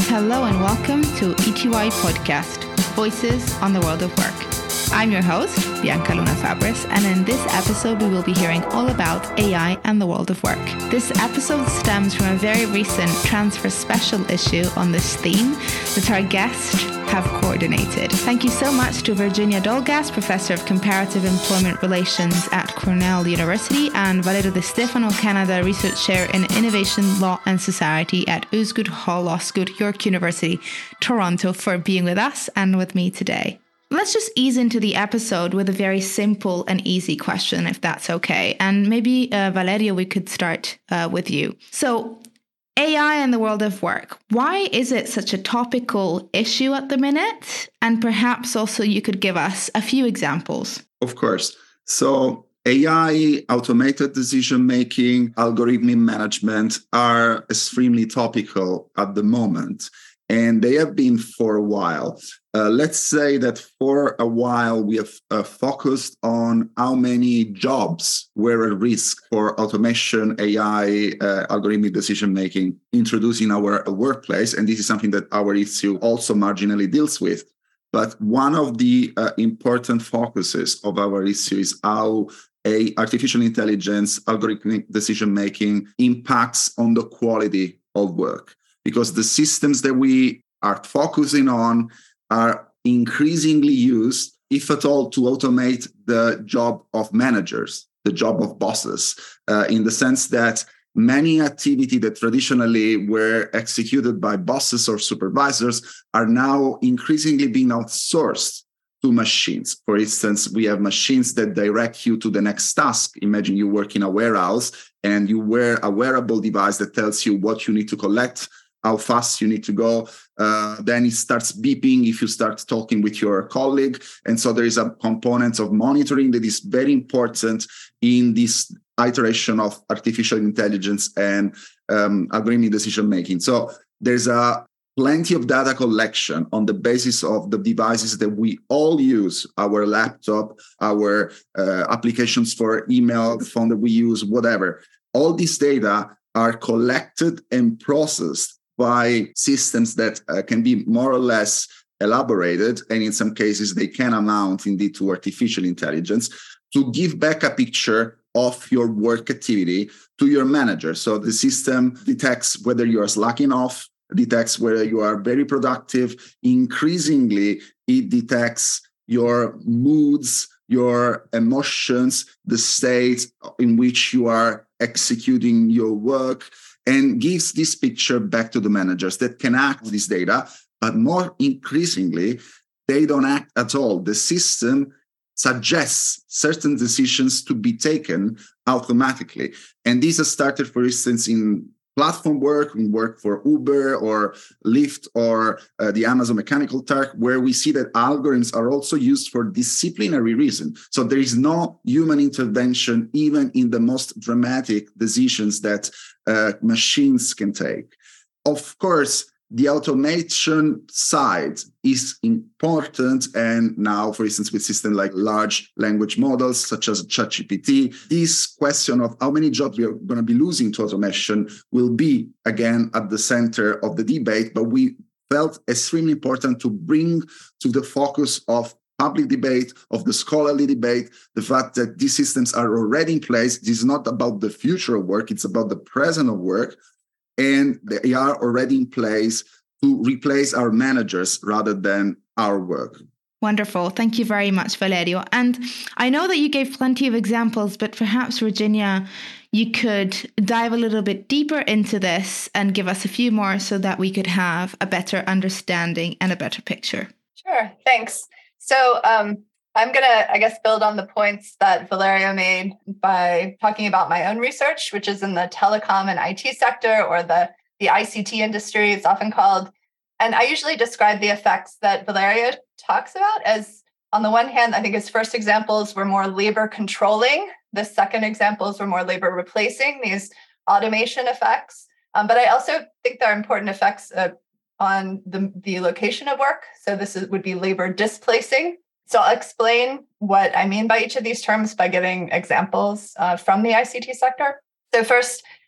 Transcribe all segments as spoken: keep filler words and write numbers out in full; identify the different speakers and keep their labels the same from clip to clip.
Speaker 1: Hello and welcome to E T Y Podcast, Voices on the World of Work. I'm your host, Bianca Luna Fabris, and in this episode we will be hearing all about A I and the world of work. This episode stems from a very recent Transfer Special issue on this theme that our guests have coordinated. Thank you so much to Virginia Dolgas, Professor of Comparative Employment Relations at Cornell University, and Valerio De Stefano, Canada Research Chair in Innovation, Law and Society at Osgoode Hall Law School, York University, Toronto, for being with us and with me today. Let's just ease into the episode with a very simple and easy question, if that's okay. And maybe, uh, Valerio, we could start uh, with you. So, A I and the world of work. Why is it such a topical issue at the minute? And perhaps also you could give us a few examples.
Speaker 2: Of course. So A I, automated decision-making, algorithmic management are extremely topical at the moment. And they have been for a while. Uh, let's say that for a while we have uh, focused on how many jobs were at risk for automation, A I, uh, algorithmic decision-making introduced in our workplace. And this is something that our issue also marginally deals with. But one of the uh, important focuses of our issue is how a artificial intelligence, algorithmic decision-making impacts on the quality of work. Because the systems that we are focusing on are increasingly used, if at all, to automate the job of managers, the job of bosses, uh, in the sense that many activities that traditionally were executed by bosses or supervisors are now increasingly being outsourced to machines. For instance, we have machines that direct you to the next task. Imagine you work in a warehouse and you wear a wearable device that tells you what you need to collect, how fast you need to go. Uh, then it starts beeping if you start talking with your colleague. And so there is a component of monitoring that is very important in this iteration of artificial intelligence and um, algorithmic decision making. So there's a plenty of data collection on the basis of the devices that we all use, our laptop, our uh, applications for email, the phone that we use, whatever. All these data are collected and processed by systems that uh, can be more or less elaborated, and in some cases they can amount indeed to artificial intelligence, to give back a picture of your work activity to your manager. So the system detects whether you are slacking off, detects whether you are very productive. Increasingly, it detects your moods, your emotions, the state in which you are executing your work, and gives this picture back to the managers that can act on this data. But more increasingly, they don't act at all. The system suggests certain decisions to be taken automatically. And this has started, for instance, in platform work, in work for Uber or Lyft or uh, the Amazon Mechanical Turk, where we see that algorithms are also used for disciplinary reason. So there is no human intervention, even in the most dramatic decisions that uh, machines can take. Of course, the automation side is important. And now, for instance, with systems like large language models, such as ChatGPT, this question of how many jobs we are going to be losing to automation will be, again, at the center of the debate. But we felt extremely important to bring to the focus of public debate, of the scholarly debate, the fact that these systems are already in place. This is not about the future of work, it's about the present of work. And they are already in place to replace our managers rather than our work.
Speaker 1: Wonderful. Thank you very much, Valerio. And I know that you gave plenty of examples, but perhaps, Virginia, you could dive a little bit deeper into this and give us a few more so that we could have a better understanding and a better picture.
Speaker 3: Sure. Thanks. So um, I'm going to, I guess, build on the points that Valerio made by talking about my own research, which is in the telecom and I T sector, or the, the I C T industry, it's often called. And I usually describe the effects that Valerio talks about as, on the one hand, I think his first examples were more labor controlling. The second examples were more labor replacing, these automation effects. Um, but I also think there are important effects uh, on the, the location of work. So this is, would be labor displacing. So I'll explain what I mean by each of these terms by giving examples uh, from the I C T sector. So first,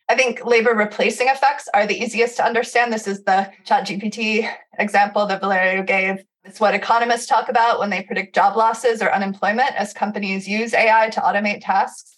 Speaker 3: I think labor replacing effects are the easiest to understand. This is the ChatGPT example that Valerio gave. It's what economists talk about when they predict job losses or unemployment as companies use A I to automate tasks.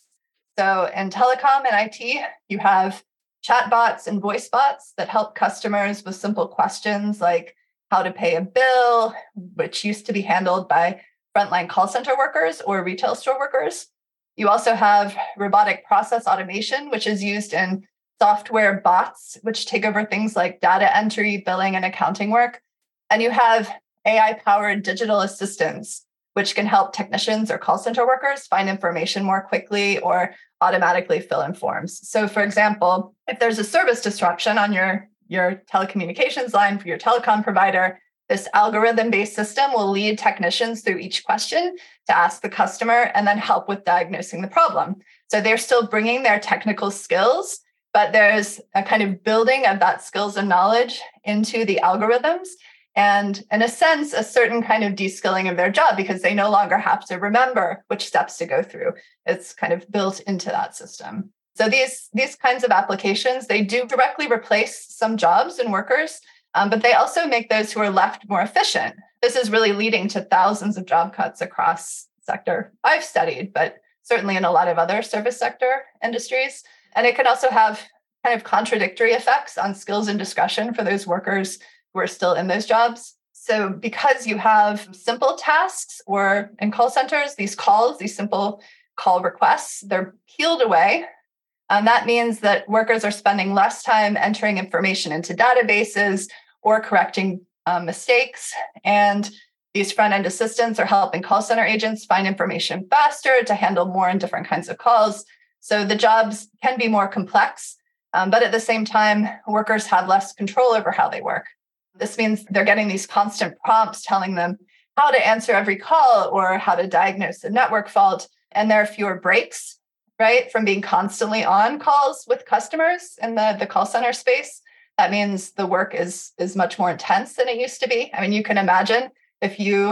Speaker 3: So in telecom and I T, you have chatbots and voice bots that help customers with simple questions like how to pay a bill, which used to be handled by frontline call center workers or retail store workers. You also have robotic process automation, which is used in software bots, which take over things like data entry, billing, and accounting work. And you have A I-powered digital assistants, which can help technicians or call center workers find information more quickly or automatically fill in forms. So for example, if there's a service disruption on your, your telecommunications line for your telecom provider, this algorithm-based system will lead technicians through each question to ask the customer and then help with diagnosing the problem. So they're still bringing their technical skills, but there's a kind of building of that skills and knowledge into the algorithms. And in a sense, a certain kind of de-skilling of their job because they no longer have to remember which steps to go through. It's kind of built into that system. So these, these kinds of applications, they do directly replace some jobs and workers, um, but they also make those who are left more efficient. This is really leading to thousands of job cuts across the sector I've studied, but certainly in a lot of other service sector industries. And it can also have kind of contradictory effects on skills and discretion for those workers who are still in those jobs. So because you have simple tasks or in call centers, these calls, these simple call requests, they're peeled away. And that means that workers are spending less time entering information into databases or correcting um, mistakes. And these front-end assistants are helping call center agents find information faster to handle more and different kinds of calls. So the jobs can be more complex, um, but at the same time, workers have less control over how they work. This means they're getting these constant prompts telling them how to answer every call or how to diagnose a network fault. And there are fewer breaks, right, from being constantly on calls with customers in the, the call center space. That means the work is, is much more intense than it used to be. I mean, you can imagine if you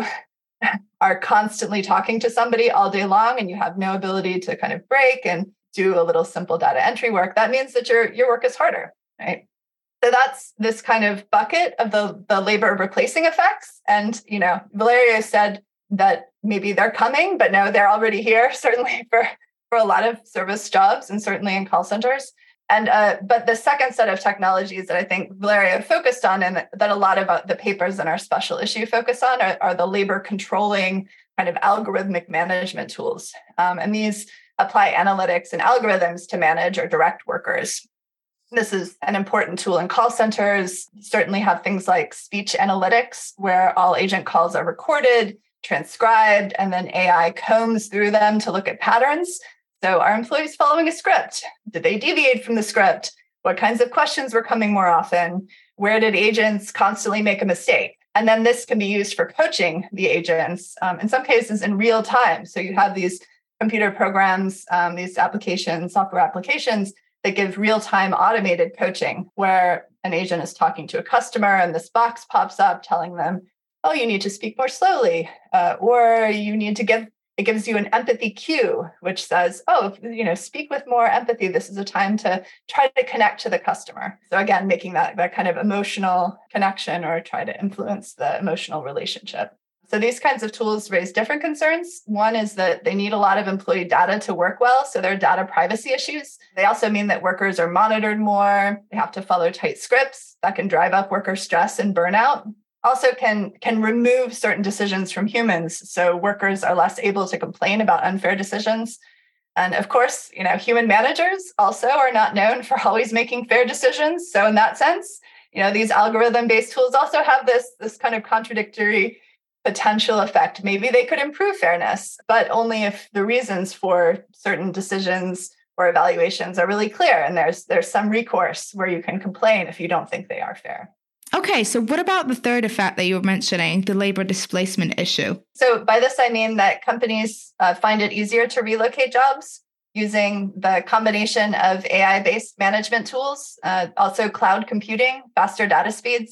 Speaker 3: are constantly talking to somebody all day long and you have no ability to kind of break and do a little simple data entry work, that means that your, your work is harder, right? So that's this kind of bucket of the, the labor replacing effects. And, you know, Valerio said that maybe they're coming, but no, they're already here, certainly for, for a lot of service jobs and certainly in call centers. And uh, but the second set of technologies that I think Valerio focused on and that a lot of the papers in our special issue focus on are, are the labor controlling kind of algorithmic management tools. Um, and these apply analytics and algorithms to manage or direct workers. This is an important tool in call centers. Certainly have things like speech analytics, where all agent calls are recorded, transcribed, and then A I combs through them to look at patterns. So are employees following a script? Did they deviate from the script? What kinds of questions were coming more often? Where did agents constantly make a mistake? And then this can be used for coaching the agents, um, in some cases in real time. So you have these computer programs, um, these applications, software applications that give real-time automated coaching where an agent is talking to a customer and this box pops up telling them, oh, you need to speak more slowly, uh, or you need to give, it gives you an empathy cue, which says, oh, you know, speak with more empathy. This is a time to try to connect to the customer. So again, making that, that kind of emotional connection or try to influence the emotional relationship. So these kinds of tools raise different concerns. One is that they need a lot of employee data to work well. So there are data privacy issues. They also mean that workers are monitored more. They have to follow tight scripts that can drive up worker stress and burnout. Also can, can remove certain decisions from humans. So workers are less able to complain about unfair decisions. And of course, you know, human managers also are not known for always making fair decisions. So in that sense, you know, these algorithm-based tools also have this, this kind of contradictory potential effect. Maybe they could improve fairness, but only if the reasons for certain decisions or evaluations are really clear and there's there's some recourse where you can complain if you don't think they are fair.
Speaker 1: Okay, so what about the third effect that you were mentioning, the labor displacement issue?
Speaker 3: So by this, I mean that companies uh, find it easier to relocate jobs using the combination of A I-based management tools, uh, also cloud computing, faster data speeds.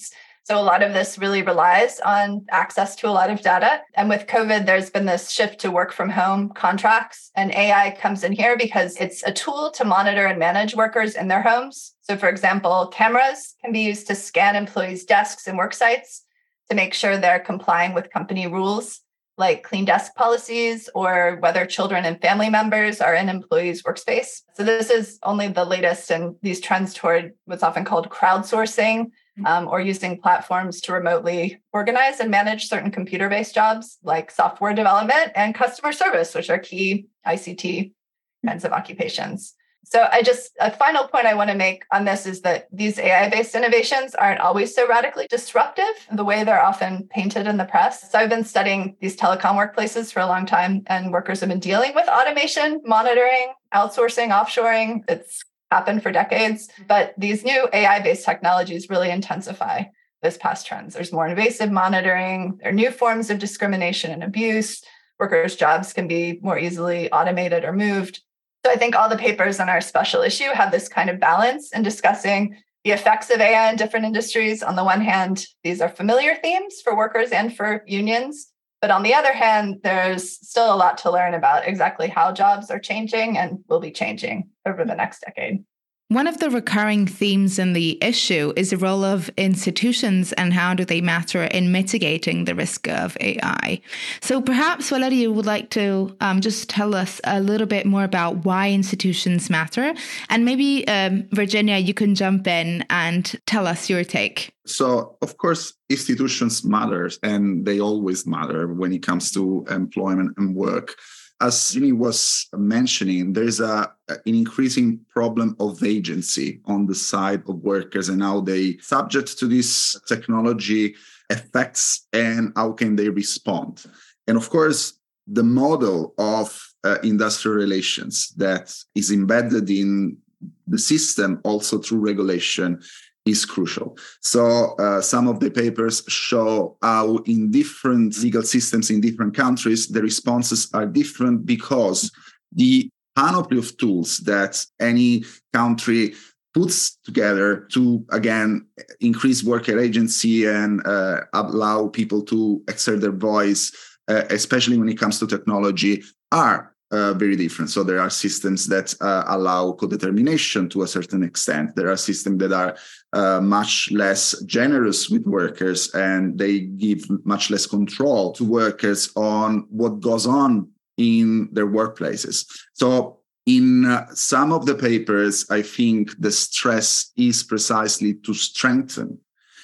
Speaker 3: So a lot of this really relies on access to a lot of data. And with COVID, there's been this shift to work from home contracts, and A I comes in here because it's a tool to monitor and manage workers in their homes. So for example, cameras can be used to scan employees' desks and work sites to make sure they're complying with company rules like clean desk policies or whether children and family members are in employees' workspace. So this is only the latest in these trends toward what's often called crowdsourcing, um, or using platforms to remotely organize and manage certain computer-based jobs like software development and customer service, which are key I C T kinds of occupations. So I just, a final point I want to make on this is that these A I-based innovations aren't always so radically disruptive the way they're often painted in the press. So I've been studying these telecom workplaces for a long time, and workers have been dealing with automation, monitoring, outsourcing, offshoring. It's happened for decades, but these new A I-based technologies really intensify those past trends. There's more invasive monitoring, there are new forms of discrimination and abuse, workers' jobs can be more easily automated or moved. So I think all the papers in our special issue have this kind of balance in discussing the effects of A I in different industries. On the one hand, these are familiar themes for workers and for unions. But on the other hand, there's still a lot to learn about exactly how jobs are changing and will be changing over the next decade.
Speaker 1: One of the recurring themes in the issue is the role of institutions and how do they matter in mitigating the risk of A I. So perhaps, Valeria, would like to um, just tell us a little bit more about why institutions matter. And maybe, um, Virginia, you can jump in and tell us your take.
Speaker 2: So, of course, institutions matter, and they always matter when it comes to employment and work. As Srini was mentioning, there's a, an increasing problem of agency on the side of workers and how they subject to this technology effects and how can they respond. And of course, the model of uh, industrial relations that is embedded in the system also through regulation is crucial. So uh, some of the papers show how in different legal systems in different countries, the responses are different because the panoply of tools that any country puts together to, again, increase worker agency and uh, allow people to exert their voice, uh, especially when it comes to technology, are Uh, very different. So there are systems that uh, allow co-determination to a certain extent. There are systems that are uh, much less generous with workers, and they give much less control to workers on what goes on in their workplaces. So in uh, some of the papers, I think the stress is precisely to strengthen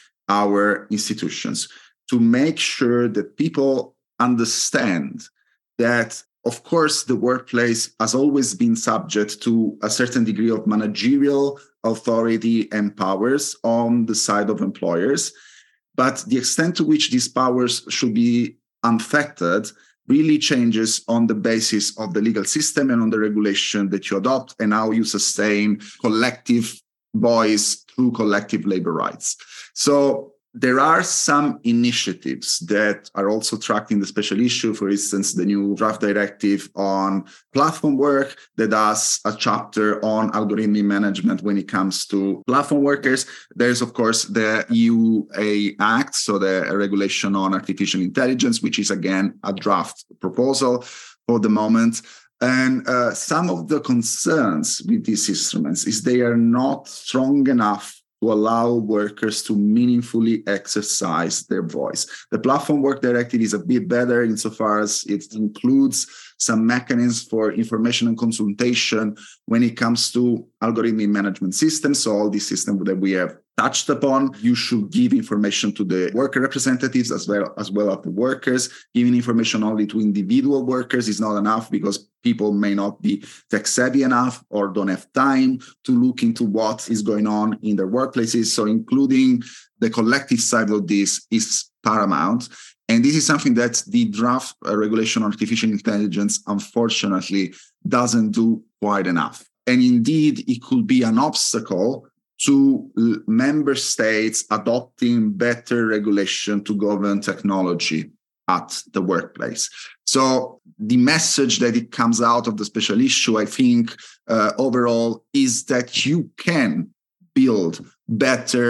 Speaker 2: our institutions, to make sure that people understand that, of course, the workplace has always been subject to a certain degree of managerial authority and powers on the side of employers. But the extent to which these powers should be unfettered really changes on the basis of the legal system and on the regulation that you adopt and how you sustain collective voice through collective labor rights. So there are some initiatives that are also tracked in the special issue. For instance, the new draft directive on platform work that has a chapter on algorithmic management when it comes to platform workers. There's, of course, the E U A Act, so the regulation on artificial intelligence, which is, again, a draft proposal for the moment. And uh, some of the concerns with these instruments is they are not strong enough to allow workers to meaningfully exercise their voice. The Platform Work Directive is a bit better insofar as it includes some mechanisms for information and consultation when it comes to algorithmic management systems. So all these systems that we have touched upon, you should give information to the worker representatives as well as well as the workers. Giving information only to individual workers is not enough because people may not be tech savvy enough or don't have time to look into what is going on in their workplaces. So including the collective side of this is paramount. And this is something that the draft regulation on artificial intelligence, unfortunately, doesn't do quite enough. And indeed, it could be an obstacle to member states adopting better regulation to govern technology at the workplace. So the message that it comes out of the special issue, I think, uh, overall, is that you can build better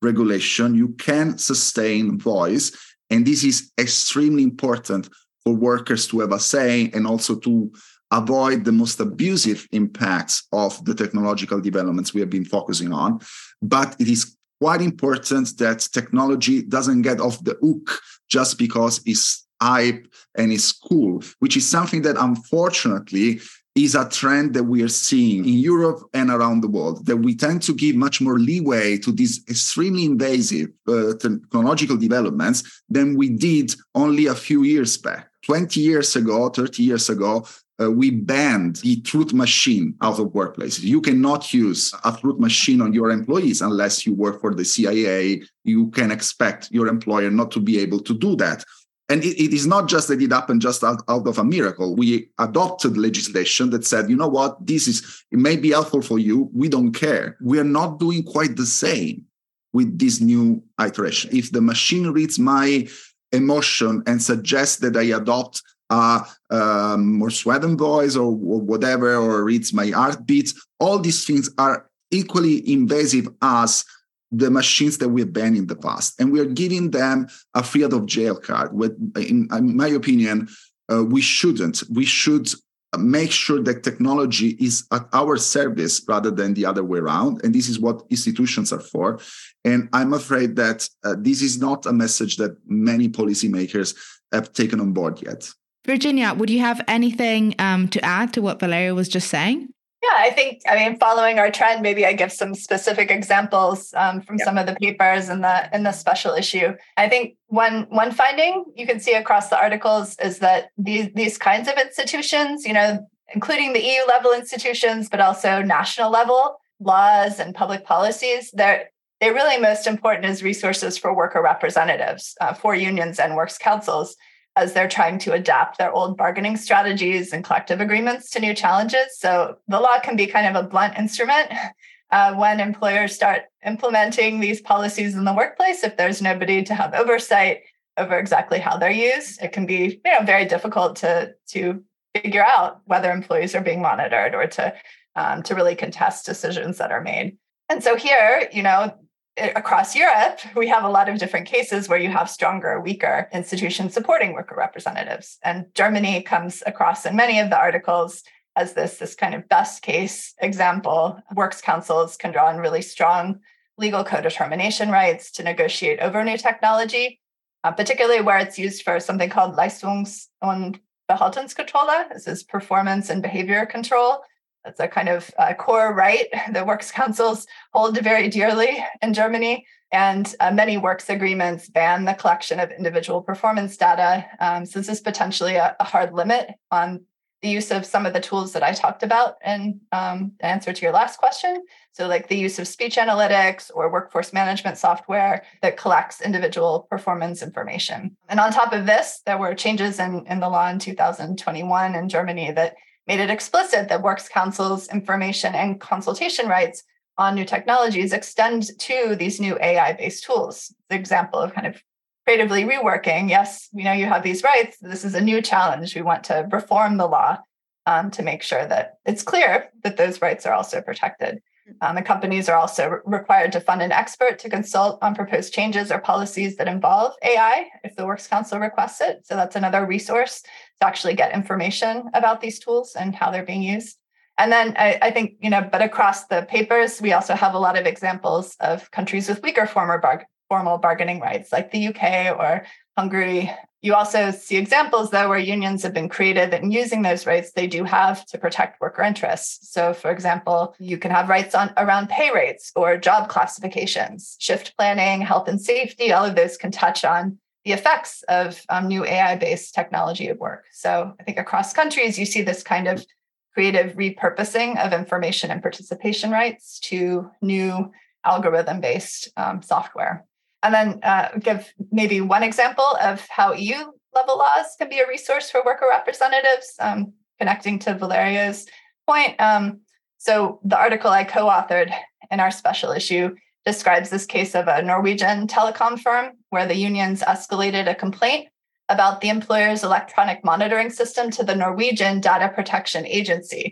Speaker 2: regulation, you can sustain voice. And this is extremely important for workers to have a say and also to avoid the most abusive impacts of the technological developments we have been focusing on. But it is quite important that technology doesn't get off the hook just because it's hype and it's cool, which is something that unfortunately is a trend that we are seeing in Europe and around the world, that we tend to give much more leeway to these extremely invasive uh, technological developments than we did only a few years back. twenty years ago, thirty years ago, uh, we banned the truth machine out of workplaces. You cannot use a truth machine on your employees unless you work for the C I A. You can expect your employer not to be able to do that. And it, it is not just that it happened just out, out of a miracle. We adopted legislation that said, you know what, this is, it may be helpful for you. We don't care. We are not doing quite the same with this new iteration. If the machine reads my emotion and suggests that I adopt a um, more sweating voice or, or whatever, or reads my heartbeats, all these things are equally invasive as the machines that we've banned in the past. And we're giving them a free out of jail card. With, in, in my opinion, uh, we shouldn't. We should make sure that technology is at our service rather than the other way around. And this is what institutions are for. And I'm afraid that uh, this is not a message that many policymakers have taken on board yet.
Speaker 1: Virginia, would you have anything um, to add to what Valerio was just saying?
Speaker 3: Yeah, I think, I mean, following our trend, maybe I give some specific examples um, from yeah. some of the papers in the in the special issue. I think one one finding you can see across the articles is that these these kinds of institutions, you know, including the E U level institutions, but also national level laws and public policies, they're they're really most important as resources for worker representatives, uh, for unions and works councils, as they're trying to adapt their old bargaining strategies and collective agreements to new challenges. So the law can be kind of a blunt instrument uh, when employers start implementing these policies in the workplace. If there's nobody to have oversight over exactly how they're used, it can be, you know, very difficult to, to figure out whether employees are being monitored or to, um, to really contest decisions that are made. And so here, you know, across Europe, we have a lot of different cases where you have stronger or weaker institutions supporting worker representatives. And Germany comes across in many of the articles as this, this kind of best case example. Works councils can draw on really strong legal co-determination rights to negotiate over new technology, uh, particularly where it's used for something called Leistungs- und Verhaltenskontrolle. This is performance and behavior control. That's a kind of uh, core right that works councils hold very dearly in Germany. And uh, many works agreements ban the collection of individual performance data. Um, so this is potentially a, a hard limit on the use of some of the tools that I talked about in um, answer to your last question. So like the use of speech analytics or workforce management software that collects individual performance information. And on top of this, there were changes in, in the law in two thousand twenty-one in Germany that made it explicit that works councils' information and consultation rights on new technologies extend to these new A I-based tools. The example of kind of creatively reworking, yes, we know you have these rights. This is a new challenge. We want to reform the law um, to make sure that it's clear that those rights are also protected. Um, and companies are also re- required to fund an expert to consult on proposed changes or policies that involve A I if the Works Council requests it. So that's another resource to actually get information about these tools and how they're being used. And then I, I think, you know, but across the papers, we also have a lot of examples of countries with weaker former bar- formal bargaining rights, like the U K or Hungary. You also see examples, though, where unions have been created and using those rights they do have to protect worker interests. So, for example, you can have rights on around pay rates or job classifications, shift planning, health and safety. All of those can touch on the effects of um, new A I-based technology at work. So I think across countries, you see this kind of creative repurposing of information and participation rights to new algorithm-based um, software. And then uh, give maybe one example of how E U level laws can be a resource for worker representatives, um, connecting to Valerio's point. Um, so the article I co-authored in our special issue describes this case of a Norwegian telecom firm where the unions escalated a complaint about the employer's electronic monitoring system to the Norwegian Data Protection Agency.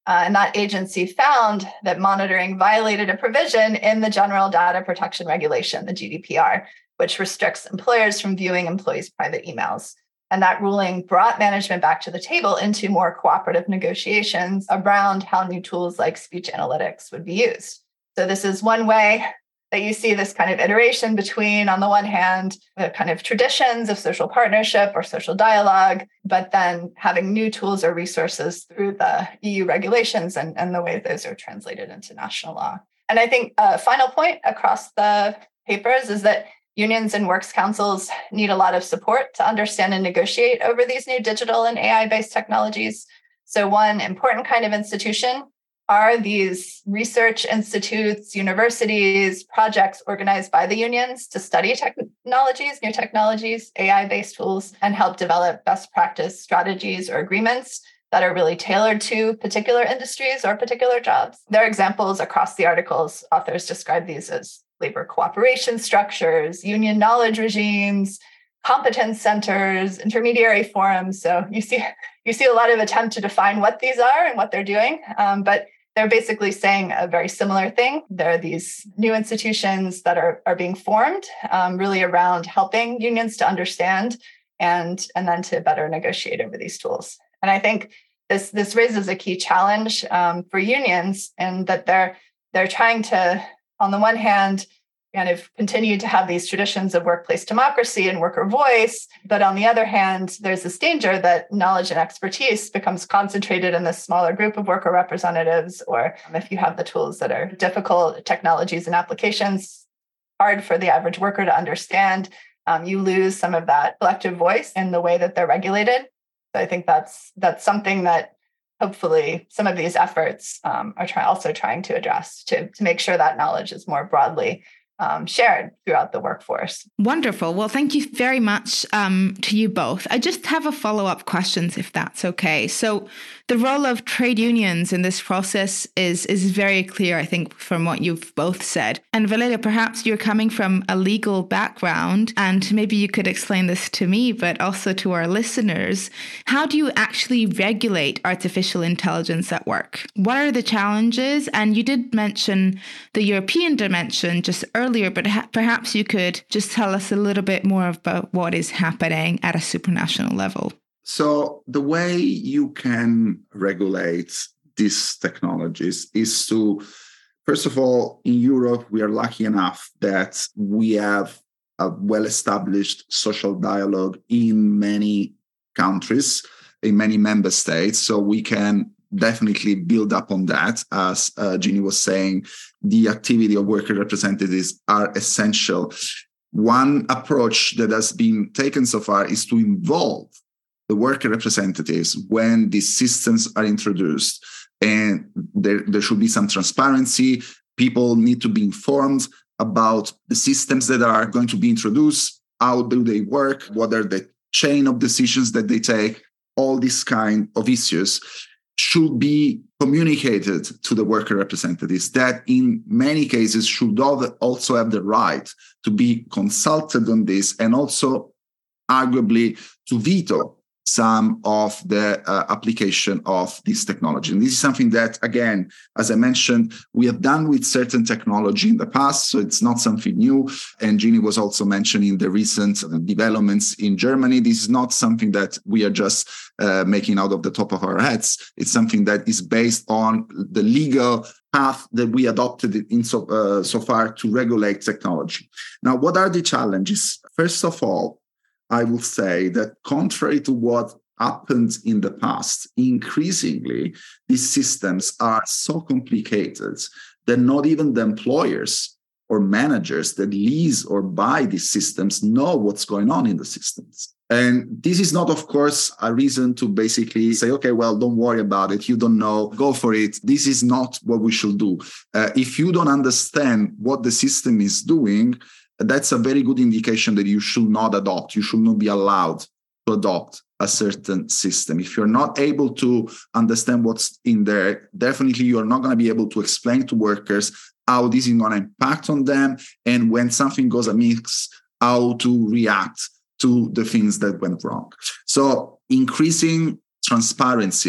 Speaker 3: Uh, and that agency found that monitoring violated a provision in the General Data Protection Regulation, the G D P R, which restricts employers from viewing employees' private emails. And that ruling brought management back to the table into more cooperative negotiations around how new tools like speech analytics would be used. So this is one way that you see this kind of iteration between, on the one hand, the kind of traditions of social partnership or social dialogue, but then having new tools or resources through the E U regulations and, and the way those are translated into national law. And I think a final point across the papers is that unions and works councils need a lot of support to understand and negotiate over these new digital and A I-based technologies. So one important kind of institution are these research institutes, universities, projects organized by the unions to study technologies, new technologies, A I-based tools, and help develop best practice strategies or agreements that are really tailored to particular industries or particular jobs. There are examples across the articles. Authors describe these as labor cooperation structures, union knowledge regimes, competence centers, intermediary forums. So you see, you see a lot of attempt to define what these are and what they're doing, um, but they're basically saying a very similar thing. There are these new institutions that are, are being formed um, really around helping unions to understand and, and then to better negotiate over these tools. And I think this, this raises a key challenge um, for unions, and that they're, they're trying to, on the one hand, kind of continue to have these traditions of workplace democracy and worker voice. But on the other hand, there's this danger that knowledge and expertise becomes concentrated in this smaller group of worker representatives, or if you have the tools that are difficult, technologies and applications, hard for the average worker to understand, um, you lose some of that collective voice in the way that they're regulated. So I think that's that's something that hopefully some of these efforts um, are try- also trying to address to, to make sure that knowledge is more broadly Um, shared throughout the workforce.
Speaker 1: Wonderful. Well, thank you very much um, to you both. I just have a follow-up questions, if that's okay. So the role of trade unions in this process is is very clear, I think, from what you've both said. And Valeria, perhaps you're coming from a legal background, and maybe you could explain this to me, but also to our listeners. How do you actually regulate artificial intelligence at work? What are the challenges? And you did mention the European dimension just earlier. Earlier, but ha- perhaps you could just tell us a little bit more about what is happening at a supranational level.
Speaker 2: So the way you can regulate these technologies is to, first of all, in Europe, we are lucky enough that we have a well-established social dialogue in many countries, in many member states, so we can definitely build up on that. As uh, Ginny was saying, the activity of worker representatives are essential. One approach that has been taken so far is to involve the worker representatives when these systems are introduced. And there, there should be some transparency. People need to be informed about the systems that are going to be introduced. How do they work? What are the chain of decisions that they take? All these kind of issues should be communicated to the worker representatives, that in many cases should also have the right to be consulted on this, and also arguably to veto some of the uh, application of this technology. And this is something that, again, as I mentioned, we have done with certain technology in the past, so it's not something new. And Ginny was also mentioning the recent developments in Germany. This is not something that we are just uh, making out of the top of our heads. It's something that is based on the legal path that we adopted in so, uh, so far to regulate technology. Now, what are the challenges? First of all, I will say that contrary to what happened in the past, increasingly, these systems are so complicated that not even the employers or managers that lease or buy these systems know what's going on in the systems. And this is not, of course, a reason to basically say, okay, well, don't worry about it. You don't know, go for it. This is not what we should do. Uh, if you don't understand what the system is doing, that's a very good indication that you should not adopt. You should not be allowed to adopt a certain system. If you're not able to understand what's in there, definitely you're not going to be able to explain to workers how this is going to impact on them, and when something goes amiss, how to react to the things that went wrong. So increasing transparency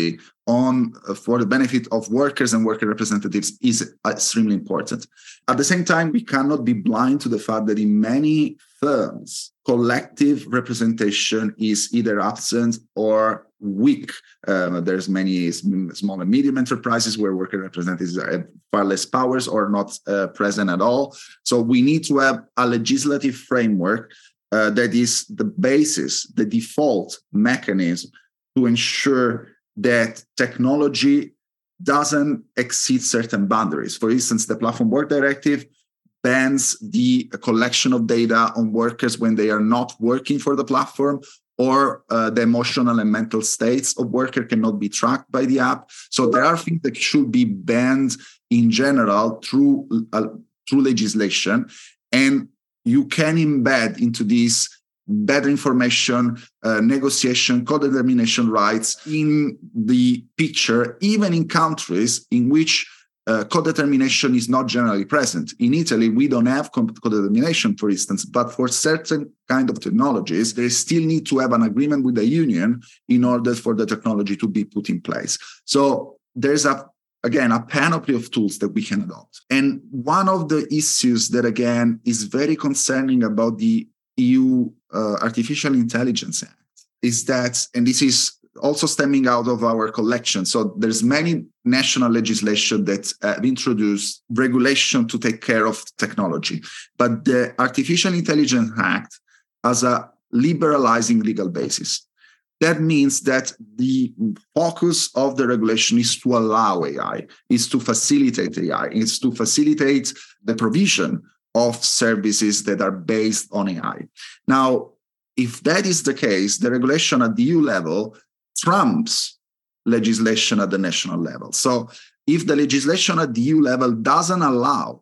Speaker 2: on uh, for the benefit of workers and worker representatives is extremely important. At the same time, we cannot be blind to the fact that in many firms, collective representation is either absent or weak. Uh, there's many small and medium enterprises where worker representatives have far less powers or not uh, present at all. So we need to have a legislative framework uh, that is the basis, the default mechanism to ensure that technology doesn't exceed certain boundaries. For instance, the Platform Work Directive bans the collection of data on workers when they are not working for the platform, or uh, the emotional and mental states of worker cannot be tracked by the app. So there are things that should be banned in general through, uh, through legislation. And you can embed into this better information, uh, negotiation, co-determination rights in the picture, even in countries in which uh, co-determination is not generally present. In Italy, we don't have co-determination, for instance, but for certain kind of technologies, they still need to have an agreement with the union in order for the technology to be put in place. So there's a Again, a panoply of tools that we can adopt. And one of the issues that, again, is very concerning about the E U uh, Artificial Intelligence Act is that, and this is also stemming out of our collection. So there's many national legislation that have introduced regulation to take care of technology. But the Artificial Intelligence Act has a liberalizing legal basis. That means that the focus of the regulation is to allow A I, is to facilitate A I, is to facilitate the provision of services that are based on A I. Now, if that is the case, the regulation at the E U level trumps legislation at the national level. So if the legislation at the E U level doesn't allow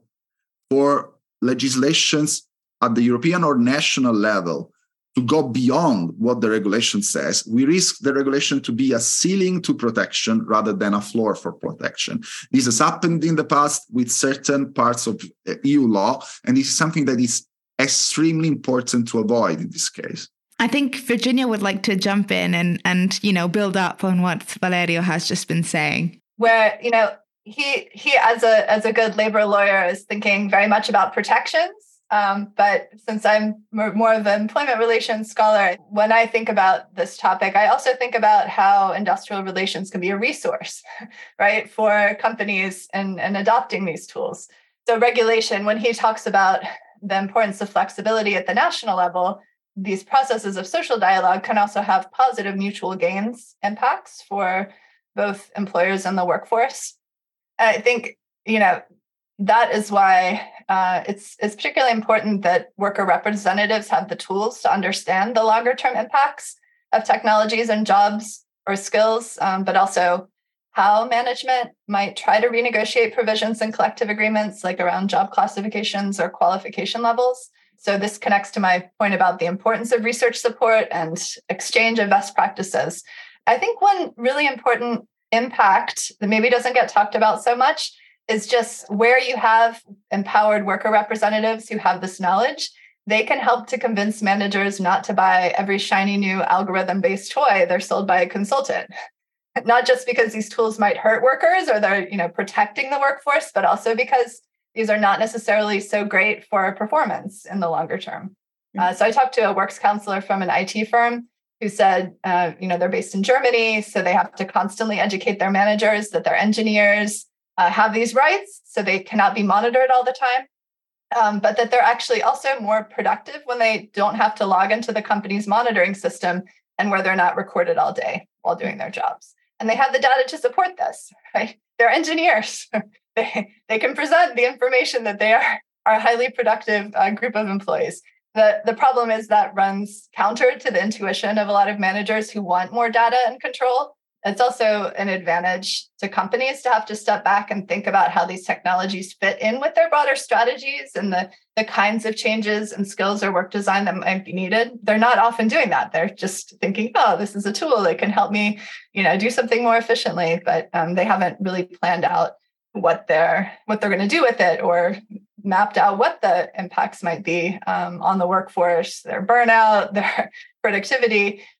Speaker 2: for legislations at the European or national level to go beyond what the regulation says, we risk the regulation to be a ceiling to protection rather than a floor for protection. This has happened in the past with certain parts of E U law, and this is something that is extremely important to avoid in this case.
Speaker 1: I think Virginia would like to jump in and, and you know, build up on what Valerio has just been saying.
Speaker 3: Where, you know, he, he as a as a good labor lawyer is thinking very much about protections. Um, but since I'm more of an employment relations scholar, when I think about this topic, I also think about how industrial relations can be a resource, right, for companies and, and adopting these tools. So regulation, when he talks about the importance of flexibility at the national level, these processes of social dialogue can also have positive mutual gains impacts for both employers and the workforce. And I think, you know, that is why uh, it's it's particularly important that worker representatives have the tools to understand the longer term impacts of technologies and jobs or skills, um, but also how management might try to renegotiate provisions in collective agreements, like around job classifications or qualification levels. So this connects to my point about the importance of research support and exchange of best practices. I think one really important impact that maybe doesn't get talked about so much is just where you have empowered worker representatives who have this knowledge, they can help to convince managers not to buy every shiny new algorithm-based toy they're sold by a consultant. Not just because these tools might hurt workers or they're, you know, protecting the workforce, but also because these are not necessarily so great for performance in the longer term. Mm-hmm. Uh, so I talked to a works counselor from an I T firm who said, uh, you know, they're based in Germany, so they have to constantly educate their managers that their engineers Uh, have these rights, so they cannot be monitored all the time, um, but that they're actually also more productive when they don't have to log into the company's monitoring system and where they're not recorded all day while doing their jobs. And they have the data to support this, right? They're engineers. they, they can present the information that they are, are a highly productive uh, group of employees. The, the problem is that runs counter to the intuition of a lot of managers who want more data and control. It's also an advantage to companies to have to step back and think about how these technologies fit in with their broader strategies and the, the kinds of changes and skills or work design that might be needed. They're not often doing that. They're just thinking, oh, this is a tool that can help me, you know, do something more efficiently. But um, they haven't really planned out what they're what they're going to do with it or mapped out what the impacts might be um, on the workforce, their burnout, their productivity.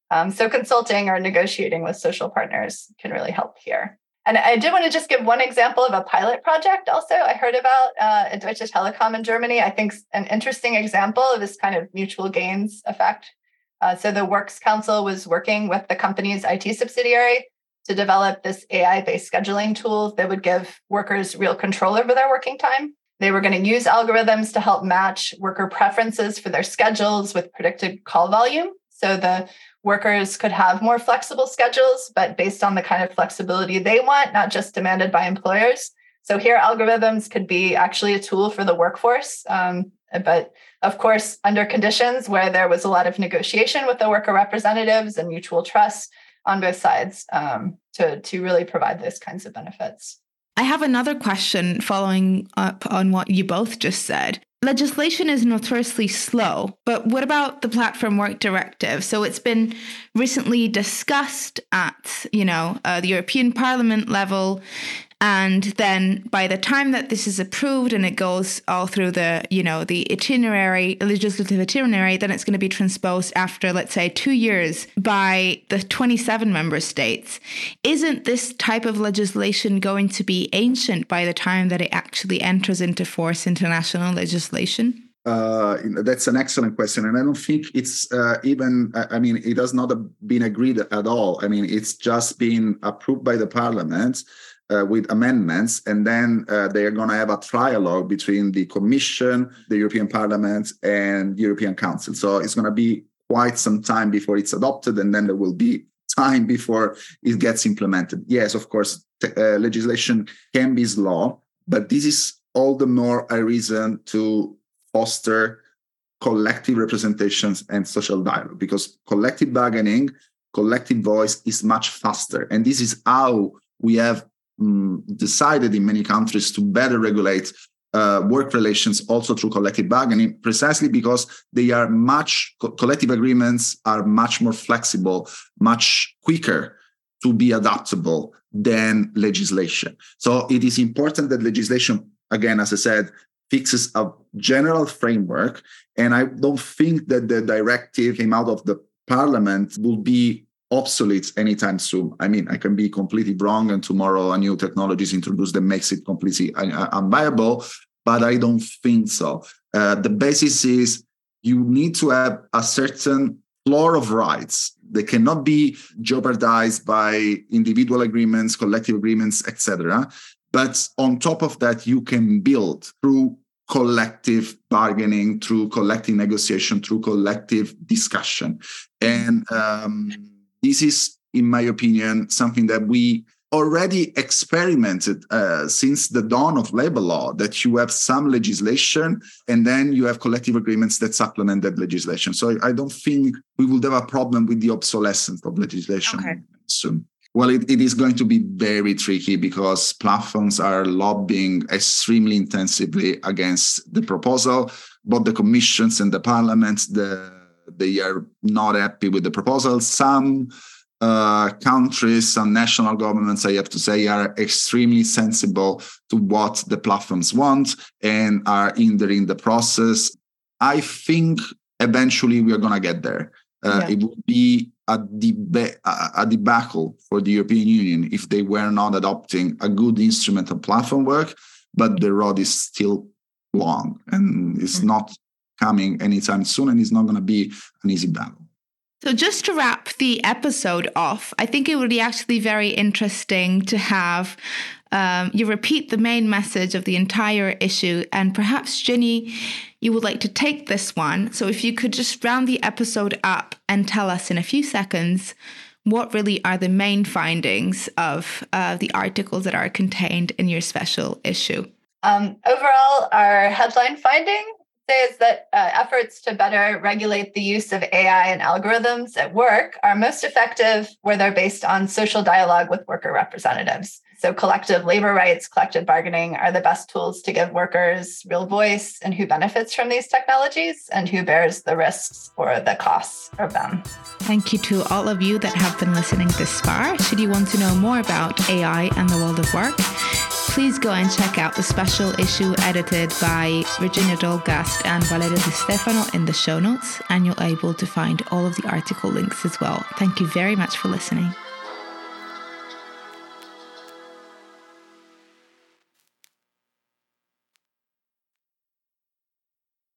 Speaker 3: Um, so consulting or negotiating with social partners can really help here. And I did want to just give one example of a pilot project also I heard about uh, at Deutsche Telekom in Germany. I think an interesting example of this kind of mutual gains effect. Uh, so the Works Council was working with the company's I T subsidiary to develop this A I-based scheduling tool that would give workers real control over their working time. They were going to use algorithms to help match worker preferences for their schedules with predicted call volume. So the workers could have more flexible schedules, but based on the kind of flexibility they want, not just demanded by employers. So here, algorithms could be actually a tool for the workforce. Um, but of course, under conditions where there was a lot of negotiation with the worker representatives and mutual trust on both sides um, to, to really provide those kinds of benefits.
Speaker 1: I have another question following up on what you both just said. Legislation is notoriously slow, but what about the Platform Work Directive? So it's been recently discussed at, you know, uh, the European Parliament level. And then by the time that this is approved and it goes all through the, you know, the itinerary, legislative itinerary, then it's going to be transposed after, let's say, two years by the twenty-seven member states. Isn't this type of legislation going to be ancient by the time that it actually enters into force international legislation?
Speaker 2: Uh, that's an excellent question. And I don't think it's uh, even, I mean, it has not been agreed at all. I mean, it's just been approved by the parliament uh, with amendments, and then uh, they are going to have a trialogue between the Commission, the European Parliament, and the European Council. So it's going to be quite some time before it's adopted, and then there will be time before it gets implemented. Yes, of course, t- uh, legislation can be slow, but this is all the more a reason to foster collective representations and social dialogue, because collective bargaining, collective voice is much faster. And this is how we have um, decided in many countries to better regulate uh, work relations also through collective bargaining, precisely because they are much, co- collective agreements are much more flexible, much quicker to be adaptable than legislation. So it is important that legislation, again, as I said, fixes a general framework. And I don't think that the directive came out of the parliament will be obsolete anytime soon. I mean, I can be completely wrong, and tomorrow a new technology is introduced that makes it completely unviable, but I don't think so. Uh, the basis is you need to have a certain floor of rights. They cannot be jeopardized by individual agreements, collective agreements, et cetera. But on top of that, you can build through collective bargaining, through collective negotiation, through collective discussion. And um, this is, in my opinion, something that we already experimented uh, since the dawn of labor law, that you have some legislation and then you have collective agreements that supplement that legislation. So I don't think we will have a problem with the obsolescence of legislation okay. soon. Well, it, it is going to be very tricky because platforms are lobbying extremely intensively against the proposal. Both the commissions and the parliaments, the, they are not happy with the proposal. Some uh, countries, some national governments, I have to say, are extremely sensible to what the platforms want and are hindering the process. I think eventually we are going to get there. Uh, yeah. It would be a, deba- a debacle for the European Union if they were not adopting a good instrument of platform work, but the road is still long and it's mm-hmm. not coming anytime soon, and it's not going to be an easy battle.
Speaker 1: So just to wrap the episode off, I think it would be actually very interesting to have um, you repeat the main message of the entire issue, and perhaps, Ginny, you would like to take this one. So if you could just round the episode up and tell us in a few seconds what really are the main findings of uh, the articles that are contained in your special issue.
Speaker 3: Um, overall, our headline finding is that uh, efforts to better regulate the use of A I and algorithms at work are most effective where they're based on social dialogue with worker representatives. So collective labor rights, collective bargaining are the best tools to give workers real voice and who benefits from these technologies and who bears the risks or the costs of them.
Speaker 1: Thank you to all of you that have been listening this far. Should you want to know more about A I and the world of work, please go and check out the special issue edited by Virginia Dolgast and Valerio Di Stefano in the show notes, and you're able to find all of the article links as well. Thank you very much for listening.